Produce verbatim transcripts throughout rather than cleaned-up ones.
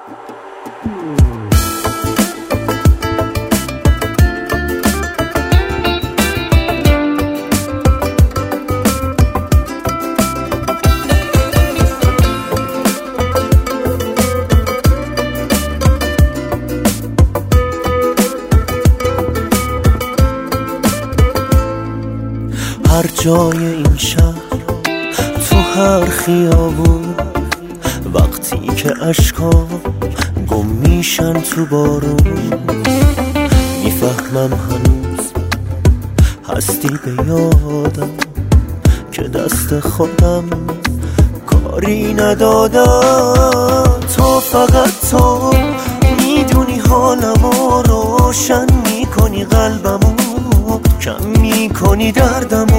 هر جای این شهر، تو هر خیابون، وقتی که اشکا گم میشن تو بارون، میفهمم هنوز هستی به یادم که دست خودم کاری ندادم. تو فقط تو میدونی حالمو روشن میکنی، قلبمو کم میکنی، دردمو.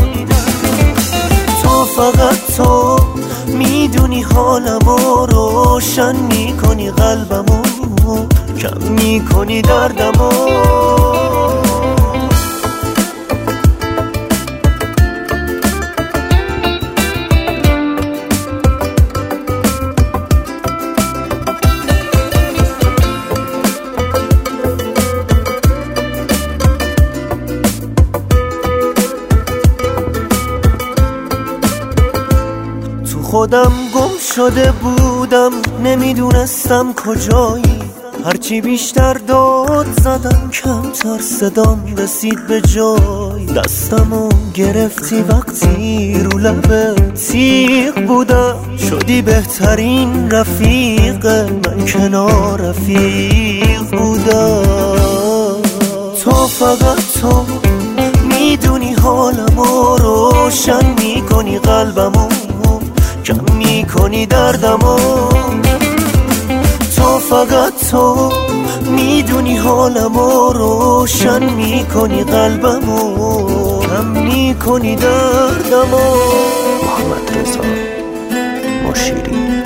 تو فقط تو میدونی حالمو روشن میکنی، قلبمو کم میکنی، دردمو. خودم گم شده بودم، نمیدونستم کجایی. هرچی بیشتر داد زدم کمتر صدام رسید به جای. دستمو گرفتی وقتی رو لبت تیغ بودم، شدی بهترین رفیق من، کنار رفیق بودم. تو فقط تو میدونی حالمو روشن میکنی، قلبمو کم میکنی، دردمو. تو فقط تو میدونی حالمو روشن میکنی، قلبمو کم میکنی، دردمو. محمد رضا مشیری.